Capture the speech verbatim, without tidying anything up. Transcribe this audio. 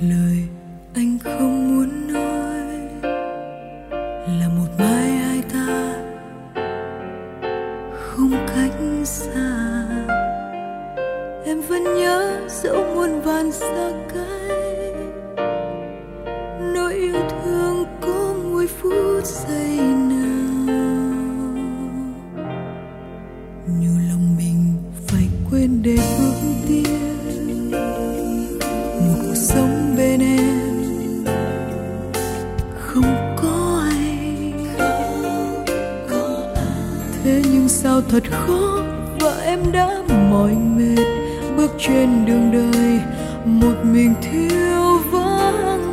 lời anh không muốn nói là một mai hai ta không cách xa. Em vẫn nhớ dẫu muôn vàn xa cách, nỗi yêu thương có mỗi phút giây nào. Nhiều lòng mình phải quên để bước tiếp một cuộc sống bên em không có anh. Thế nhưng sao thật khó và em đã mỏi mệt bước trên đường đời một mình thiếu vắng